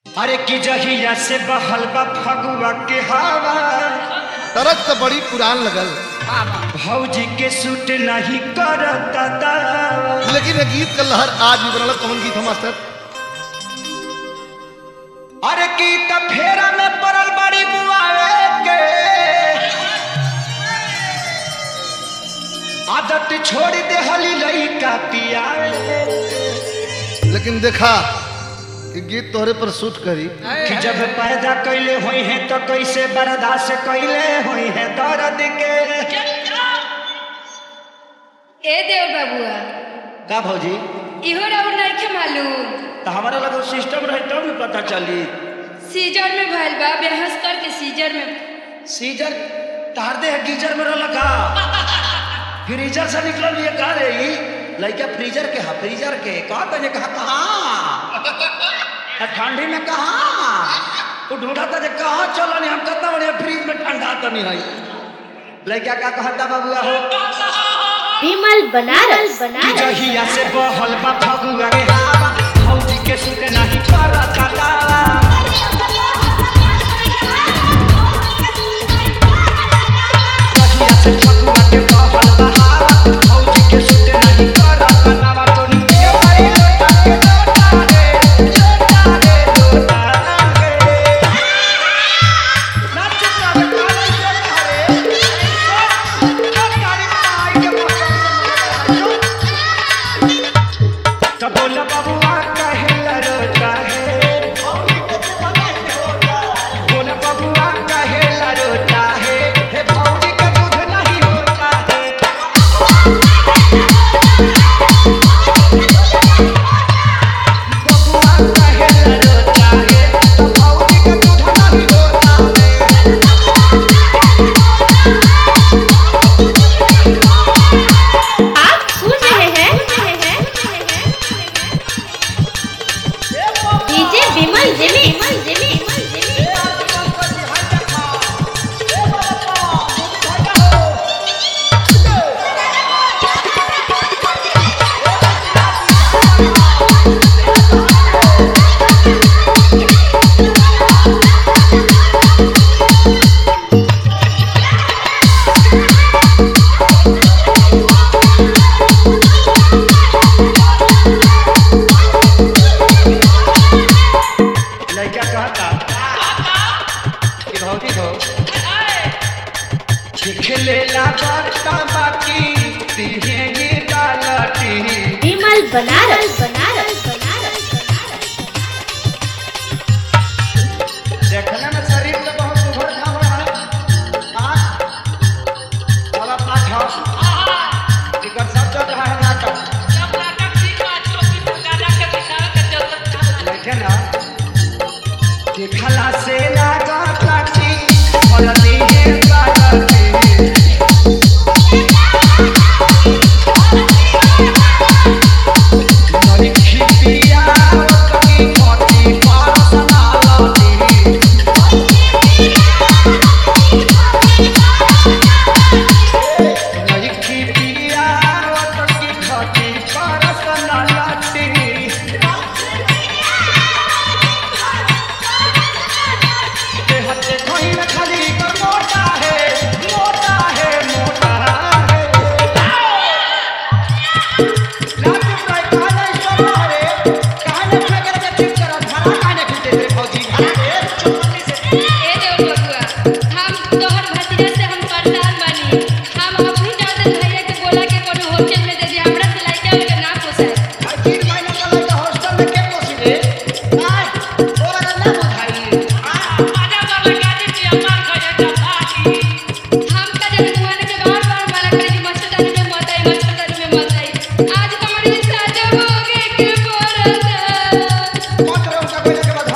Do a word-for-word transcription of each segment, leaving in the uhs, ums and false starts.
अरे की जहिया से बहल बा फगुआ के हवा तरक तो बड़ी पुरान लगल भौजी के सूट नहीं करता दावा। लेकिन ये गीत का लहर आज भी बनल। कौन गीत है मास्टर? अरे की त फेरा में पड़ल बड़ी बुआए के आदत छोड़ दे हली लइका पियाए। लेकिन देखा कि गीत तोहरे पर सूट करी कि जब पैदा कैले हुई है तो कैसे बर्दाश्त कैले हुई है दर्द के। ए देव बाबुआ का भौजी इहो राउर नहीं के मालूम तो हमारा लगा सिस्टम रहे तब भी पता चली। सीजर में भइल बा बेहस करके सीजर में सीजर तार दे गीजर में रहल का फ्रीजर से निकलल ये का रे ई लइका फ्रीजर के हा फ्रीजर के का तने कहा कहां ठंडी में कहां तू ढूंढा था जे कहां चलनी हम कहता बड़े फ्रीज में ठंडा तो नहीं है। लइका का कहता बाबूआ हो विमल बनारस बनारस जहिया से बहल बा फगुआ के हवा भौजी के सूट नहीं करता दावा। जहिया से फगुआ के बहल बा हवा भौजी के सूट नहीं करता दावा। तो नीचे वाले लोटा के लोटा रे लोटा रे लोटा रे नाच का काला लोटा रे सब गाड़ी में आई के तो बोला बबुआ कहेला रोता है बोला बबुआ कहेला रोता है हे भौजी का दूध नहीं होता है। बबुआ कहेला रोता है तो भौजी का दूध नहीं होता है। आप सुन रहे हैं डीजे विमल जिमी विमल जिमी लड़का कहता कि भौजी हो खेलेला बरता बाकी दिहेगी डालती विमल बनारस बनारस बनारस देखने में शरीर तो बहुत सुघर था रहा हां चला पाछा टिकट सब चल रहा है नाटक सब नाटक ठीक बात चौकी गाना के बिछावे के जरूरत देखे ना देखला से लागा काटी और दिहे गालती नरी खिपिया कभी मोटी पासना लाती नरी खिपिया कभी मोटी पासना लाती। हत्ते खोई में खाली कर मोटा है मोटा है मोटा है लाजू भाई काला इसको रे काने फेंक के ठीक करा धरा काने खींचे तेरे फौजी घाटे चुपनी से। ए देव बाबुआ हम तोहर भतीजा से हम परेशान बानी हम अपनी जाते भैया के बोला के कोनो होटल में दे दे हमरा से लइका के ना पोसाए। तीन महीना का लड़का हॉस्टल में के पोसी रे आय तोरा ना बुझाई आजा वाला गाड़ी पे अमार खजे त भागी हम त जब दुआने के बार बार वाला करे कि मच्छरदानी में मत आई मच्छरदानी में मत आई आज हमारी साजा हो गए के बोलता मत रहो का कोई के बाद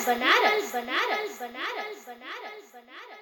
बनारस बनारस बनारस बनारस बनारस बनारस